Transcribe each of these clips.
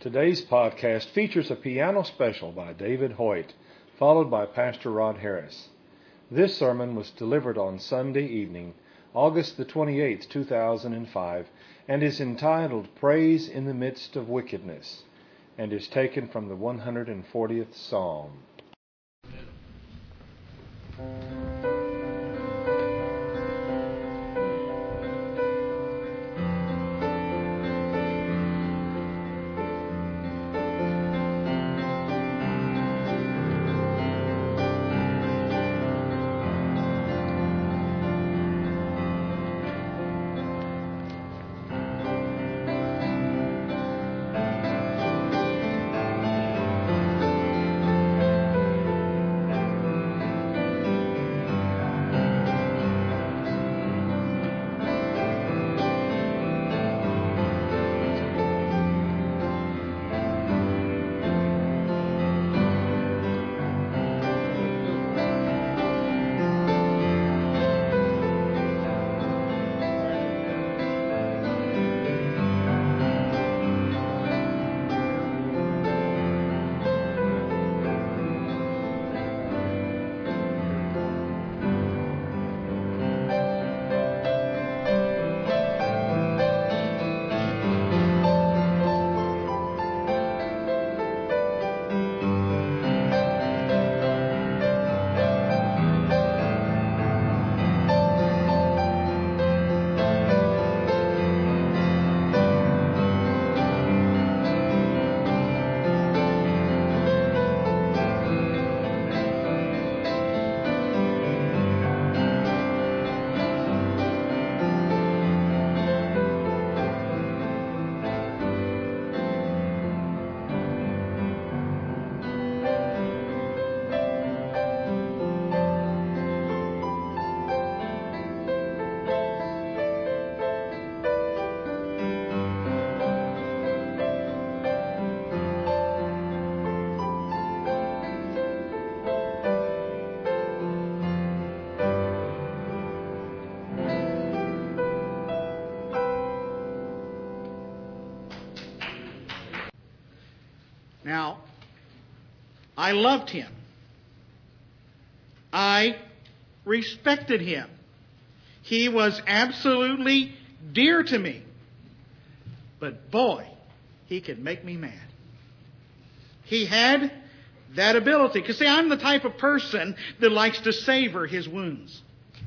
Today's podcast features a piano special by David Hoyt, followed by Pastor Rod Harris. This sermon was delivered on Sunday evening, August the 28th, 2005, and is entitled Praise in the Midst of Wickedness, and is taken from the 140th Psalm. Now, I loved him. I respected him. He was absolutely dear to me. But boy, he could make me mad. He had that ability. Because see, I'm the type of person that likes to savor his wounds.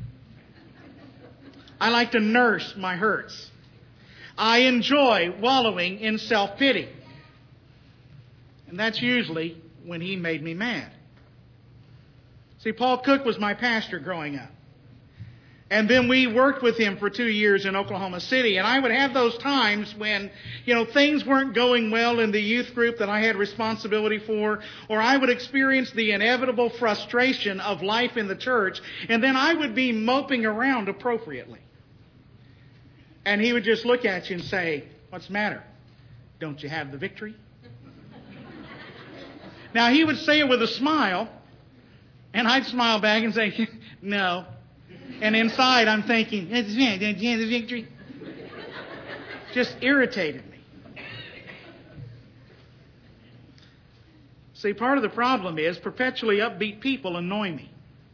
I like to nurse my hurts. I enjoy wallowing in self-pity. And that's usually when he made me mad. See, Paul Cook was my pastor growing up. And then we worked with him for 2 years in Oklahoma City. And I would have those times when, things weren't going well in the youth group that I had responsibility for. Or I would experience the inevitable frustration of life in the church. And then I would be moping around appropriately. And he would just look at you and say, "What's the matter? Don't you have the victory?" Now, he would say it with a smile, and I'd smile back and say, "No." And inside, I'm thinking, "Don't you have the victory?" Just irritated me. See, part of the problem is perpetually upbeat people annoy me.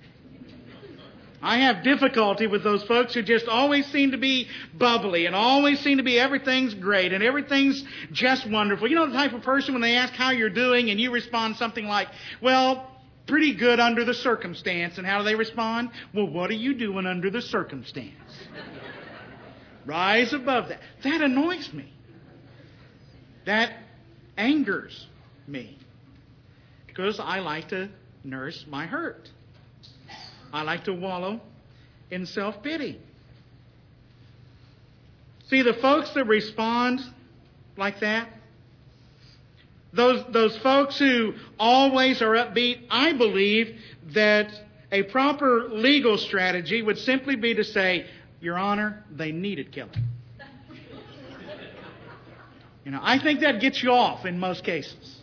I have difficulty with those folks who just always seem to be bubbly and always seem to be everything's great and everything's just wonderful. You know the type of person when they ask how you're doing and you respond something like, "Well, pretty good under the circumstance." And how do they respond? "Well, what are you doing under the circumstance?" Rise above that. That annoys me. That angers me. Because I like to nurse my hurt. I like to wallow in self-pity. See, the folks that respond like that, those folks who always are upbeat, I believe that a proper legal strategy would simply be to say, "Your Honor, they needed killing." I think that gets you off in most cases.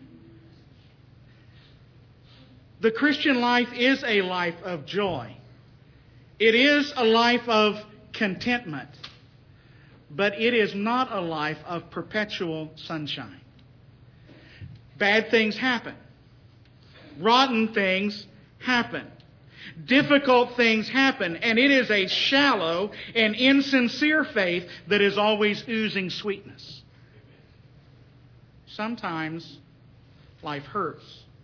The Christian life is a life of joy. It is a life of contentment. But it is not a life of perpetual sunshine. Bad things happen. Rotten things happen. Difficult things happen. And it is a shallow and insincere faith that is always oozing sweetness. Sometimes life hurts.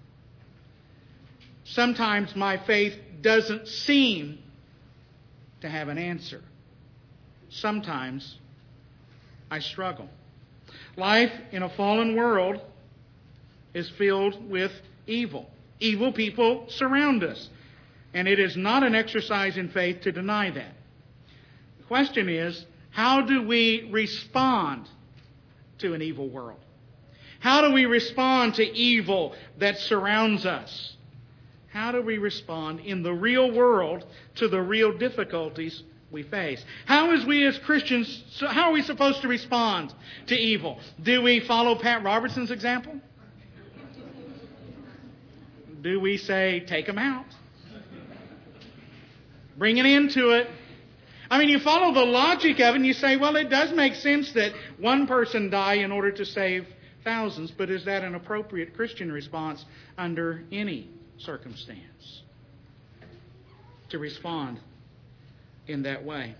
Sometimes my faith doesn't seem to have an answer. Sometimes I struggle. Life in a fallen world is filled with evil. Evil people surround us. And it is not an exercise in faith to deny that. The question is, how do we respond to an evil world? How do we respond to evil that surrounds us? How do we respond in the real world to the real difficulties we face? How are we as Christians, how are we supposed to respond to evil? Do we follow Pat Robertson's example? Do we say, take them out? Bring an end to it. I mean, you follow the logic of it and you say, well, it does make sense that one person die in order to save thousands, but is that an appropriate Christian response under any circumstance? To respond in that way.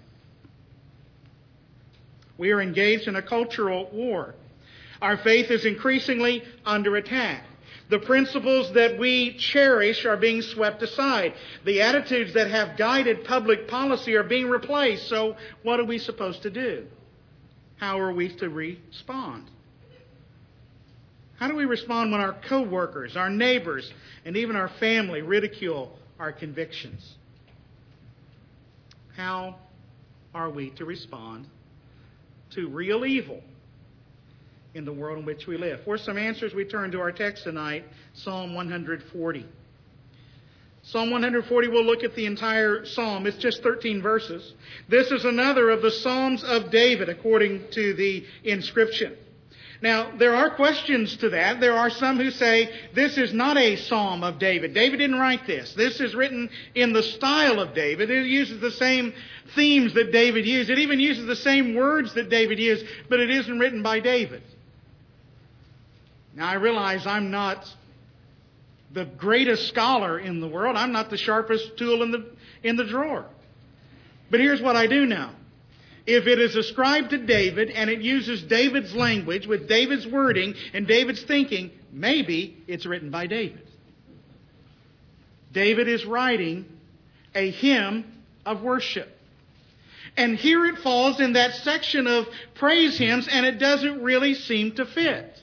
We are engaged in a cultural war. Our faith is increasingly under attack. The principles that we cherish are being swept aside. The attitudes that have guided public policy are being replaced. So what are we supposed to do? How are we to respond? How do we respond when our co-workers, our neighbors, and even our family ridicule our convictions? How are we to respond to real evil in the world in which we live? For some answers, we turn to our text tonight, Psalm 140. Psalm 140, we'll look at the entire psalm. It's just 13 verses. This is another of the Psalms of David, according to the inscription. Now, there are questions to that. There are some who say this is not a psalm of David. David didn't write this. This is written in the style of David. It uses the same themes that David used. It even uses the same words that David used, but it isn't written by David. Now, I realize I'm not the greatest scholar in the world. I'm not the sharpest tool in the drawer. But here's what I do know. If it is ascribed to David and it uses David's language with David's wording and David's thinking, maybe it's written by David. David is writing a hymn of worship. And here it falls in that section of praise hymns, and it doesn't really seem to fit.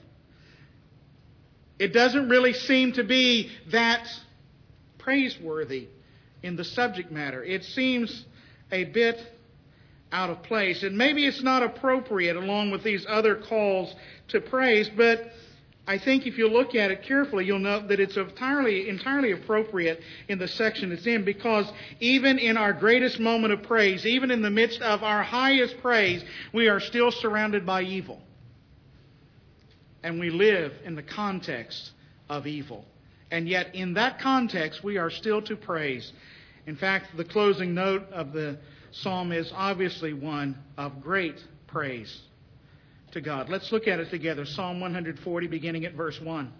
It doesn't really seem to be that praiseworthy in the subject matter. It seems a bit out of place. And maybe it's not appropriate along with these other calls to praise, but I think if you look at it carefully, you'll note that it's entirely appropriate in the section it's in, because even in our greatest moment of praise, even in the midst of our highest praise, we are still surrounded by evil. And we live in the context of evil. And yet in that context, we are still to praise. In fact, the closing note of the psalm is obviously one of great praise to God. Let's look at it together. Psalm 140, beginning at verse 1.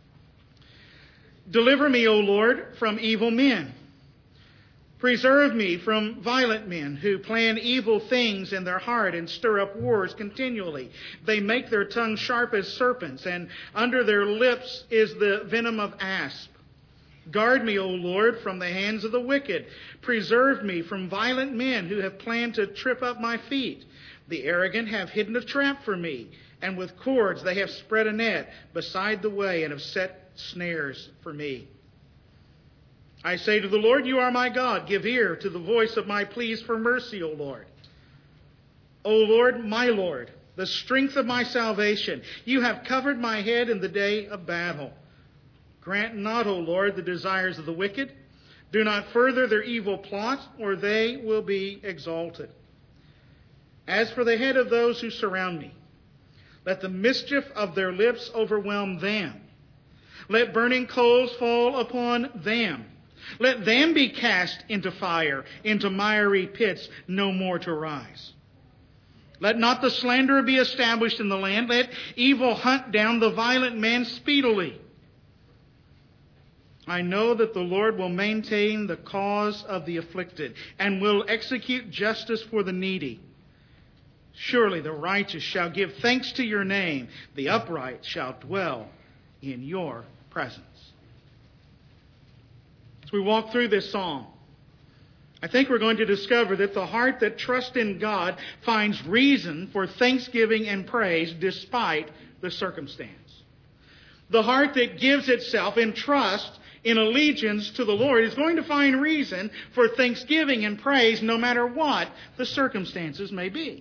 Deliver me, O Lord, from evil men. Preserve me from violent men who plan evil things in their heart and stir up wars continually. They make their tongue sharp as serpents, and under their lips is the venom of asp. Guard me, O Lord, from the hands of the wicked. Preserve me from violent men who have planned to trip up my feet. The arrogant have hidden a trap for me, and with cords they have spread a net beside the way and have set snares for me. I say to the Lord, you are my God. Give ear to the voice of my pleas for mercy, O Lord. O Lord, my Lord, the strength of my salvation. You have covered my head in the day of battle. Grant not, O Lord, the desires of the wicked. Do not further their evil plot, or they will be exalted. As for the head of those who surround me, let the mischief of their lips overwhelm them. Let burning coals fall upon them. Let them be cast into fire, into miry pits, no more to rise. Let not the slanderer be established in the land. Let evil hunt down the violent man speedily. I know that the Lord will maintain the cause of the afflicted and will execute justice for the needy. Surely the righteous shall give thanks to your name. The upright shall dwell in your presence. As we walk through this psalm, I think we're going to discover that the heart that trusts in God finds reason for thanksgiving and praise despite the circumstance. The heart that gives itself in trust, in allegiance to the Lord, is going to find reason for thanksgiving and praise no matter what the circumstances may be.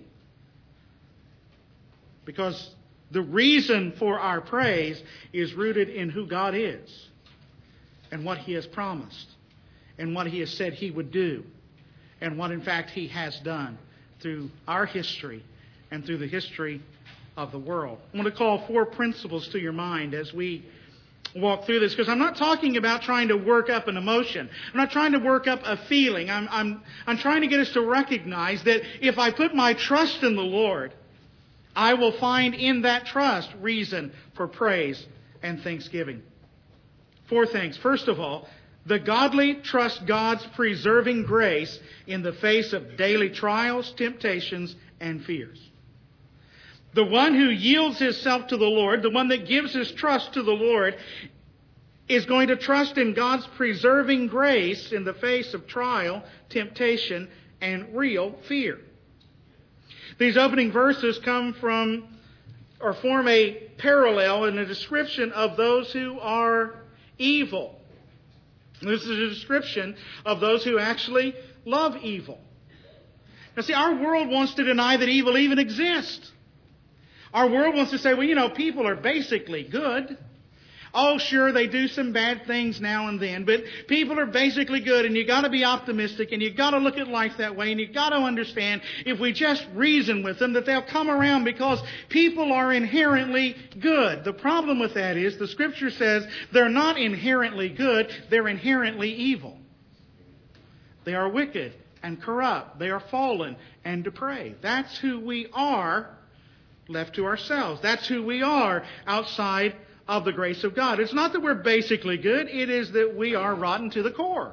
Because the reason for our praise is rooted in who God is and what He has promised and what He has said He would do and what in fact He has done through our history and through the history of the world. I want to call 4 principles to your mind as we walk through this, because I'm not talking about trying to work up an emotion. I'm not trying to work up a feeling. I'm trying to get us to recognize that if I put my trust in the Lord, I will find in that trust reason for praise and thanksgiving. 4 things. First of all, the godly trust God's preserving grace in the face of daily trials, temptations, and fears. The one who yields himself to the Lord, the one that gives his trust to the Lord, is going to trust in God's preserving grace in the face of trial, temptation, and real fear. These opening verses come from or form a parallel in a description of those who are evil. This is a description of those who actually love evil. Now see, our world wants to deny that evil even exists. Our world wants to say, well, people are basically good. Oh, sure, they do some bad things now and then, but people are basically good, and you've got to be optimistic, and you've got to look at life that way, and you've got to understand, if we just reason with them, that they'll come around because people are inherently good. The problem with that is the Scripture says they're not inherently good, they're inherently evil. They are wicked and corrupt. They are fallen and depraved. That's who we are left to ourselves. That's who we are outside of the grace of God. It's not that we're basically good. It is that we are rotten to the core.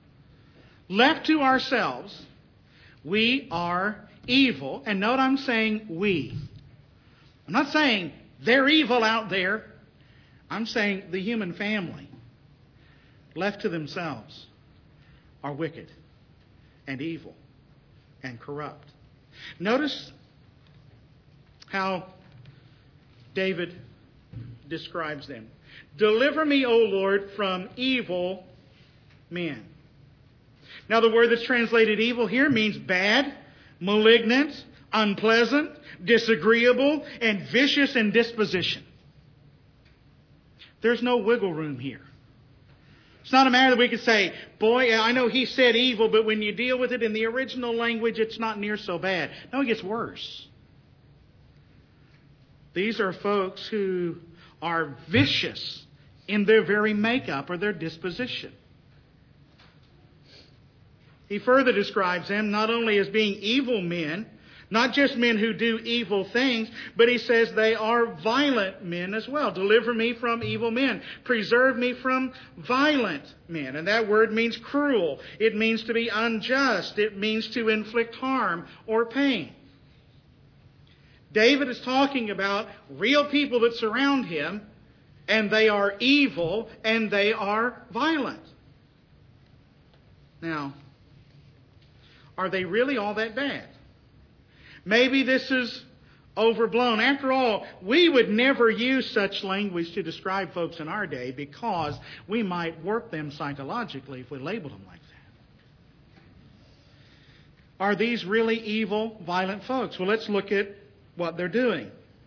Left to ourselves, we are evil. And note I'm saying we. I'm not saying they're evil out there. I'm saying the human family, left to themselves, are wicked and evil and corrupt. Notice how David describes them. Deliver me, O Lord, from evil men. Now the word that's translated evil here means bad, malignant, unpleasant, disagreeable, and vicious in disposition. There's no wiggle room here. It's not a matter that we could say, boy, I know he said evil, but when you deal with it in the original language, it's not near so bad. No, it gets worse. These are folks who are vicious in their very makeup or their disposition. He further describes them not only as being evil men, not just men who do evil things, but he says they are violent men as well. Deliver me from evil men. Preserve me from violent men. And that word means cruel. It means to be unjust. It means to inflict harm or pain. David is talking about real people that surround him, and they are evil and they are violent. Now, are they really all that bad? Maybe this is overblown. After all, we would never use such language to describe folks in our day because we might warp them psychologically if we labeled them like that. Are these really evil, violent folks? Well, let's look at what they're doing.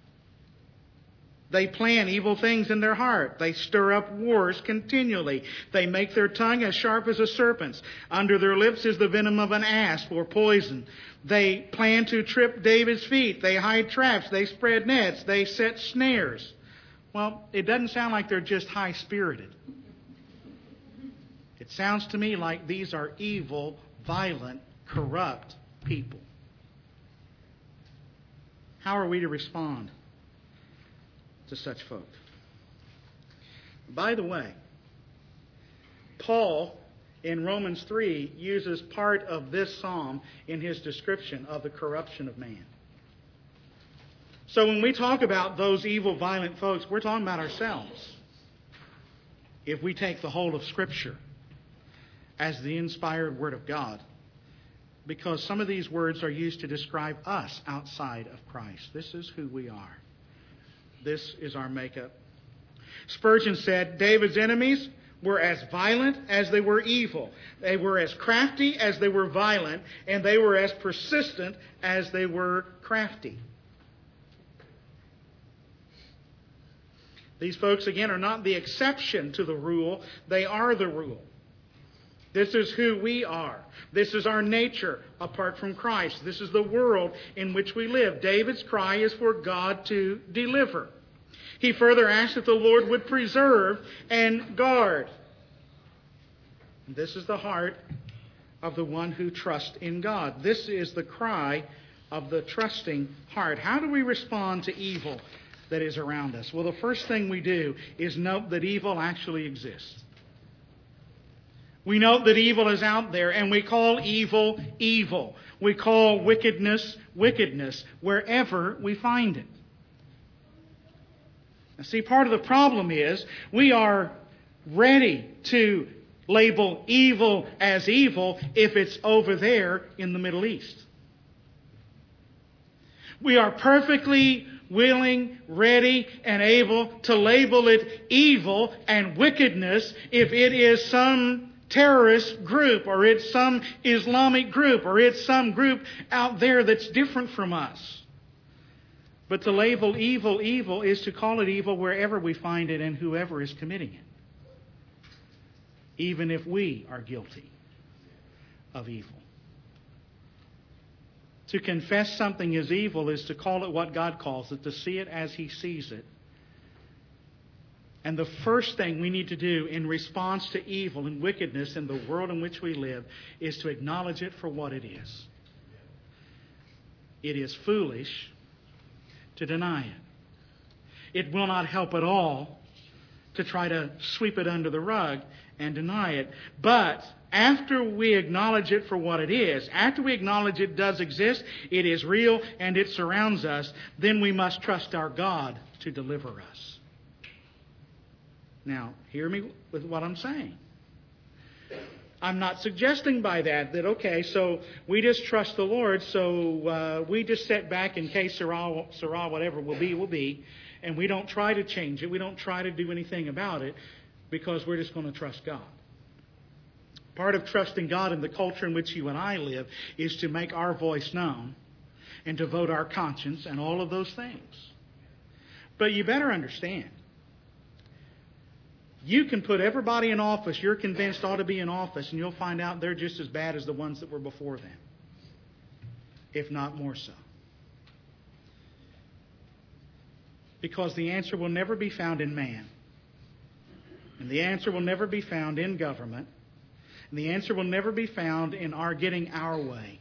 They plan evil things in their heart. They stir up wars continually. They make their tongue as sharp as a serpent's. Under their lips is the venom of an asp or poison. They plan to trip David's feet. They hide traps. They spread nets. They set snares. Well, it doesn't sound like they're just high-spirited. It sounds to me like these are evil, violent, corrupt people. How are we to respond to such folk? By the way, Paul in Romans 3 uses part of this psalm in his description of the corruption of man. So when we talk about those evil, violent folks, we're talking about ourselves. If we take the whole of Scripture as the inspired Word of God, because some of these words are used to describe us outside of Christ. This is who we are. This is our makeup. Spurgeon said, David's enemies were as violent as they were evil. They were as crafty as they were violent, and they were as persistent as they were crafty. These folks, again, are not the exception to the rule. They are the rule. This is who we are. This is our nature apart from Christ. This is the world in which we live. David's cry is for God to deliver. He further asked that the Lord would preserve and guard. This is the heart of the one who trusts in God. This is the cry of the trusting heart. How do we respond to evil that is around us? Well, the first thing we do is note that evil actually exists. We note that evil is out there, and we call evil, evil. We call wickedness, wickedness, wherever we find it. Now, see, part of the problem is we are ready to label evil as evil if it's over there in the Middle East. We are perfectly willing, ready, and able to label it evil and wickedness if it is some terrorist group, or it's some Islamic group, or it's some group out there that's different from us. But to label evil evil is to call it evil wherever we find it and whoever is committing it, even if we are guilty of evil. To confess something is evil is to call it what God calls it, to see it as He sees it. And the first thing we need to do in response to evil and wickedness in the world in which we live is to acknowledge it for what it is. It is foolish to deny it. It will not help at all to try to sweep it under the rug and deny it. But after we acknowledge it for what it is, after we acknowledge it does exist, it is real and it surrounds us, then we must trust our God to deliver us. Now, hear me with what I'm saying. I'm not suggesting by that, okay, so we just trust the Lord, so we just sit back in case Sarah, whatever will be, and we don't try to change it. We don't try to do anything about it because we're just going to trust God. Part of trusting God in the culture in which you and I live is to make our voice known and to vote our conscience and all of those things. But you better understand, you can put everybody in office you're convinced ought to be in office, and you'll find out they're just as bad as the ones that were before them, if not more so. Because the answer will never be found in man. And the answer will never be found in government. And the answer will never be found in our getting our way.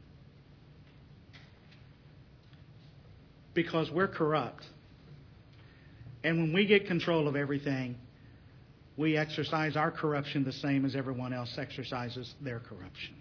Because we're corrupt. And when we get control of everything, we exercise our corruption the same as everyone else exercises their corruption.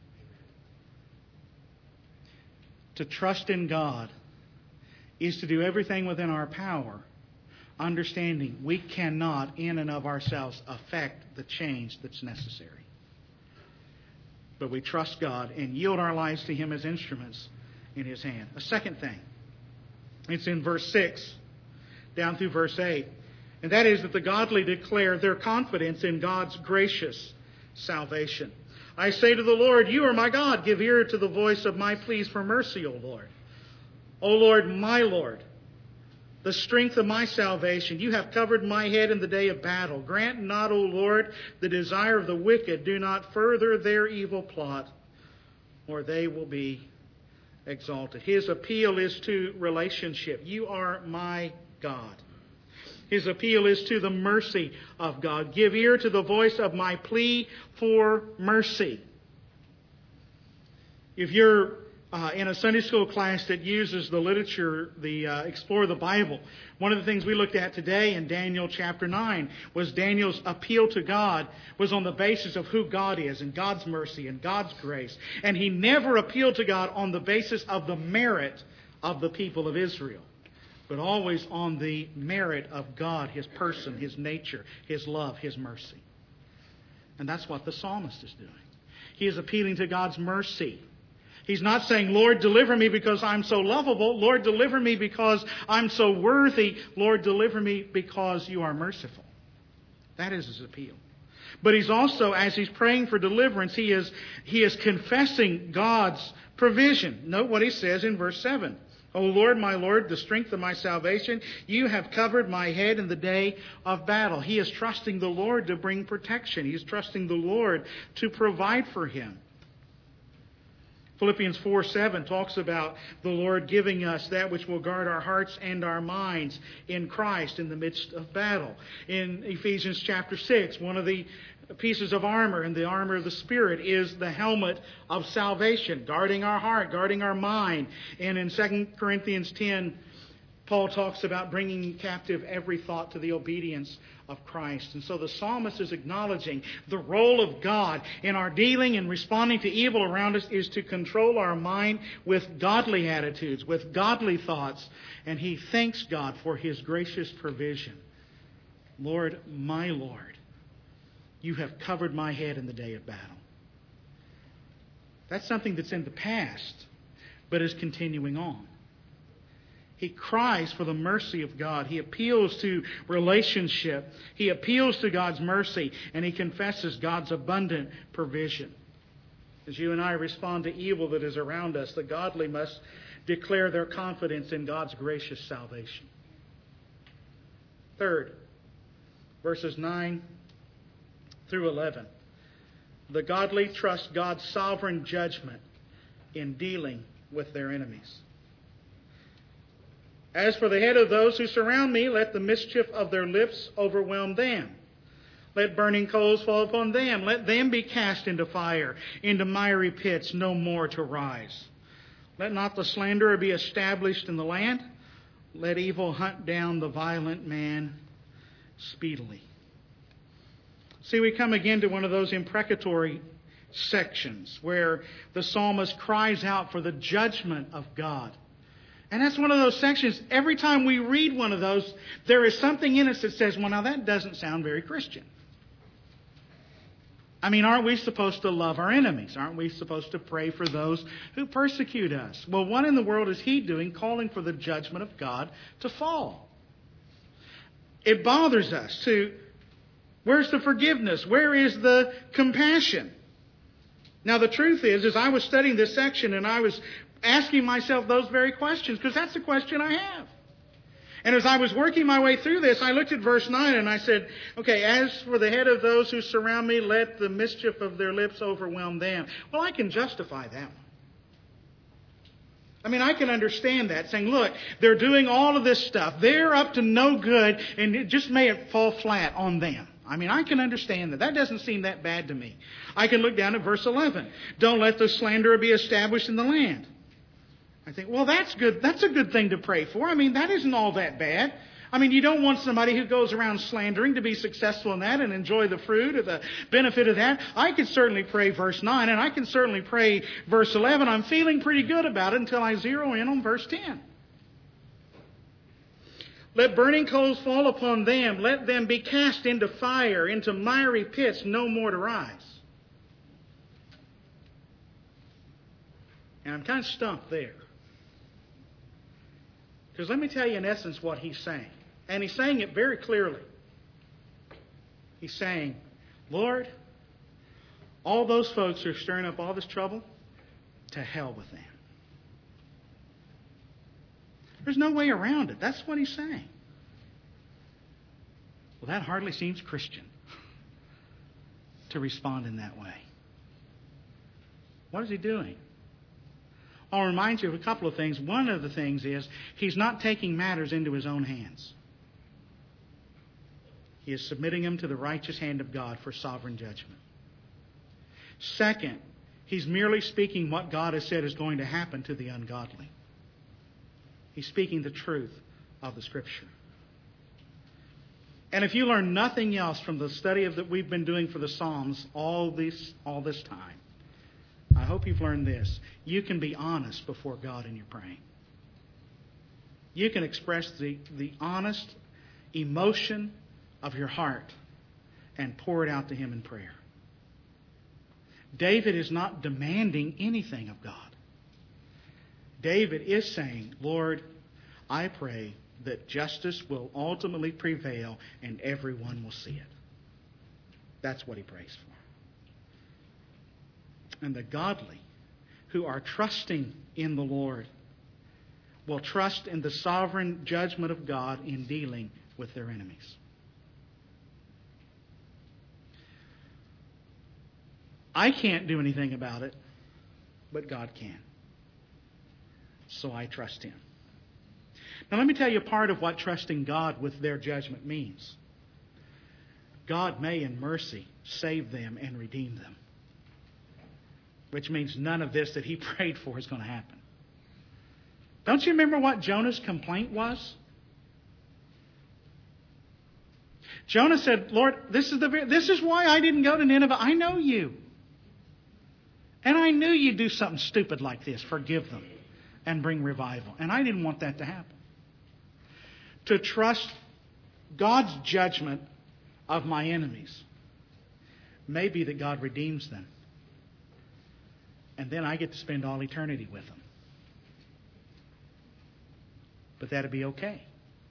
To trust in God is to do everything within our power, understanding we cannot in and of ourselves affect the change that's necessary. But we trust God and yield our lives to Him as instruments in His hand. A second thing, it's in verse 6 down through verse 8. And that is that the godly declare their confidence in God's gracious salvation. I say to the Lord, You are my God. Give ear to the voice of my pleas for mercy, O Lord. O Lord, my Lord, the strength of my salvation. You have covered my head in the day of battle. Grant not, O Lord, the desire of the wicked. Do not further their evil plot, or they will be exalted. His appeal is to relationship. You are my God. His appeal is to the mercy of God. Give ear to the voice of my plea for mercy. If you're in a Sunday school class that uses the literature, Explore the Bible. One of the things we looked at today in Daniel chapter 9 was Daniel's appeal to God was on the basis of who God is and God's mercy and God's grace. And he never appealed to God on the basis of the merit of the people of Israel, but always on the merit of God, His person, His nature, His love, His mercy. And that's what the psalmist is doing. He is appealing to God's mercy. He's not saying, Lord, deliver me because I'm so lovable. Lord, deliver me because I'm so worthy. Lord, deliver me because you are merciful. That is his appeal. But he's also, as he's praying for deliverance, he is confessing God's provision. Note what he says in verse 7. O Lord, my Lord, the strength of my salvation, you have covered my head in the day of battle. He is trusting the Lord to bring protection. He is trusting the Lord to provide for him. Philippians 4:7 talks about the Lord giving us that which will guard our hearts and our minds in Christ in the midst of battle. In Ephesians chapter 6, one of the pieces of armor in the armor of the Spirit is the helmet of salvation, guarding our heart, guarding our mind. And in 2 Corinthians 10, Paul talks about bringing captive every thought to the obedience of Christ. And so the psalmist is acknowledging the role of God in our dealing and responding to evil around us is to control our mind with godly attitudes, with godly thoughts. And he thanks God for His gracious provision. Lord, my Lord, you have covered my head in the day of battle. That's something that's in the past, but is continuing on. He cries for the mercy of God. He appeals to relationship. He appeals to God's mercy, and he confesses God's abundant provision. As you and I respond to evil that is around us, the godly must declare their confidence in God's gracious salvation. Third, verses 9 through 11. The godly trust God's sovereign judgment in dealing with their enemies. As for the head of those who surround me, let the mischief of their lips overwhelm them. Let burning coals fall upon them. Let them be cast into fire, into miry pits, no more to rise. Let not the slanderer be established in the land. Let evil hunt down the violent man speedily. See, we come again to one of those imprecatory sections where the psalmist cries out for the judgment of God. And that's one of those sections, every time we read one of those, there is something in us that says, well, now that doesn't sound very Christian. I mean, aren't we supposed to love our enemies? Aren't we supposed to pray for those who persecute us? Well, what in the world is he doing calling for the judgment of God to fall? It bothers us where's the forgiveness? Where is the compassion? Now, the truth is, as I was studying this section and I was asking myself those very questions, because that's the question I have. And as I was working my way through this, I looked at verse 9 and I said, okay, as for the head of those who surround me, let the mischief of their lips overwhelm them. Well, I can justify that one. I mean, I can understand that, saying, look, they're doing all of this stuff. They're up to no good, and it just may fall flat on them. I mean, I can understand that. That doesn't seem that bad to me. I can look down at verse 11. Don't let the slanderer be established in the land. I think, well, that's good. That's a good thing to pray for. I mean, that isn't all that bad. I mean, you don't want somebody who goes around slandering to be successful in that and enjoy the fruit or the benefit of that. I could certainly pray verse 9, and I can certainly pray verse 11. I'm feeling pretty good about it until I zero in on verse 10. Let burning coals fall upon them. Let them be cast into fire, into miry pits, no more to rise. And I'm kind of stumped there. Because let me tell you in essence what he's saying. And he's saying it very clearly. He's saying, Lord, all those folks who are stirring up all this trouble, to hell with them. There's no way around it. That's what he's saying. Well, that hardly seems Christian to respond in that way. What is he doing? I'll remind you of a couple of things. One of the things is he's not taking matters into his own hands. He is submitting them to the righteous hand of God for sovereign judgment. Second, He's merely speaking what God has said is going to happen to the ungodly. He's speaking the truth of the Scripture. And if you learn nothing else from the study that we've been doing for the Psalms all this time, I hope you've learned this. You can be honest before God in your praying. You can express the honest emotion of your heart and pour it out to Him in prayer. David is not demanding anything of God. David is saying, Lord, I pray that justice will ultimately prevail and everyone will see it. That's what he prays for. And the godly who are trusting in the Lord will trust in the sovereign judgment of God in dealing with their enemies. I can't do anything about it, but God can. So I trust Him. Now let me tell you part of what trusting God with their judgment means. God may in mercy save them and redeem them. Which means none of this that he prayed for is going to happen. Don't you remember what Jonah's complaint was? Jonah said, Lord, this is why I didn't go to Nineveh. I know you. And I knew you'd do something stupid like this. Forgive them and bring revival. And I didn't want that to happen. To trust God's judgment of my enemies may be that God redeems them. And then I get to spend all eternity with them. But that'd be okay.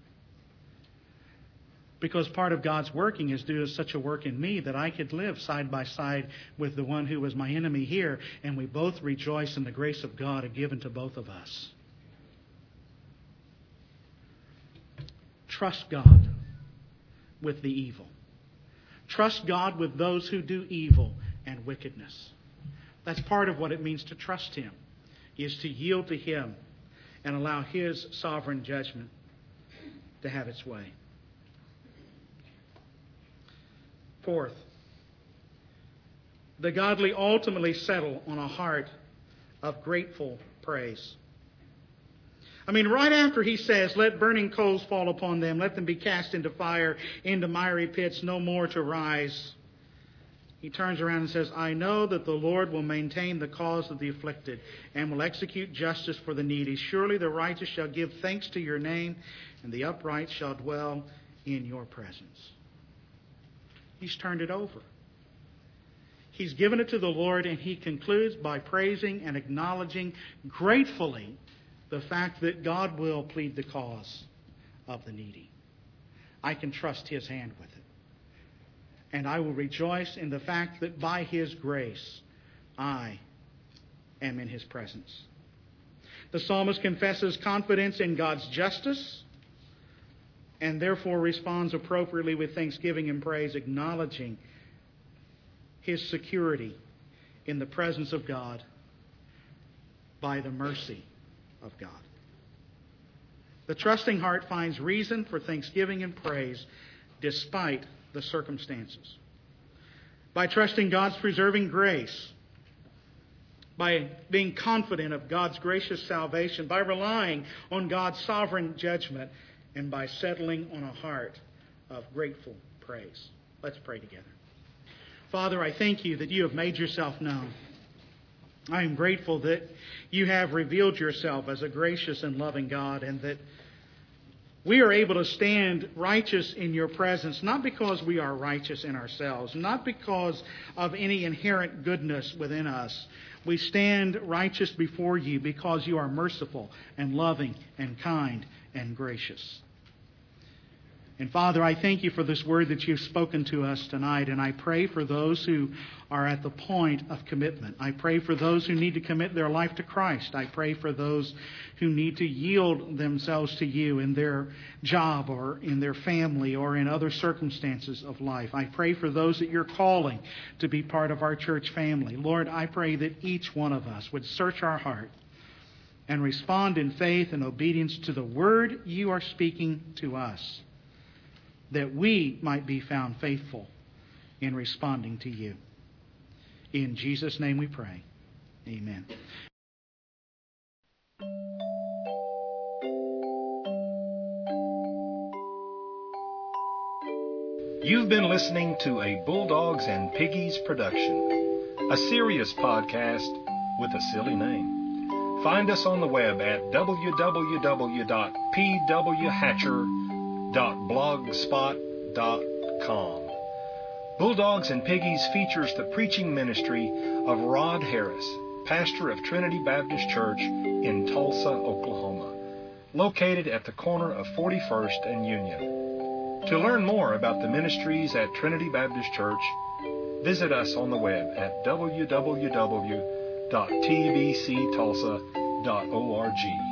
Because part of God's working is doing such a work in me that I could live side by side with the one who was my enemy here, and we both rejoice in the grace of God given to both of us. Trust God with the evil. Trust God with those who do evil and wickedness. That's part of what it means to trust Him, is to yield to Him and allow His sovereign judgment to have its way. Fourth, the godly ultimately settle on a heart of grateful praise. I mean, right after he says, let burning coals fall upon them, let them be cast into fire, into miry pits, no more to rise. He turns around and says, I know that the Lord will maintain the cause of the afflicted and will execute justice for the needy. Surely the righteous shall give thanks to your name, and the upright shall dwell in your presence. He's turned it over. He's given it to the Lord, and he concludes by praising and acknowledging gratefully the fact that God will plead the cause of the needy. I can trust His hand with it. And I will rejoice in the fact that by His grace, I am in His presence. The psalmist confesses confidence in God's justice and therefore responds appropriately with thanksgiving and praise, acknowledging his security in the presence of God by the mercy of God. The trusting heart finds reason for thanksgiving and praise despite the circumstances. By trusting God's preserving grace, by being confident of God's gracious salvation, by relying on God's sovereign judgment, and by settling on a heart of grateful praise. Let's pray together. Father, I thank you that you have made yourself known. I am grateful that you have revealed yourself as a gracious and loving God, and that we are able to stand righteous in your presence, not because we are righteous in ourselves, not because of any inherent goodness within us. We stand righteous before you because you are merciful and loving and kind and gracious. And Father, I thank you for this word that you've spoken to us tonight. And I pray for those who are at the point of commitment. I pray for those who need to commit their life to Christ. I pray for those who need to yield themselves to you in their job or in their family or in other circumstances of life. I pray for those that you're calling to be part of our church family. Lord, I pray that each one of us would search our heart and respond in faith and obedience to the word you are speaking to us, that we might be found faithful in responding to you. In Jesus' name we pray. Amen. You've been listening to a Bulldogs and Piggies production, a serious podcast with a silly name. Find us on the web at www.pwhatcher.blogspot.com. Bulldogs and Piggies features the preaching ministry of Rod Harris, pastor of Trinity Baptist Church in Tulsa, Oklahoma, located at the corner of 41st and Union. To learn more about the ministries at Trinity Baptist Church, visit us on the web at www.tbctulsa.org.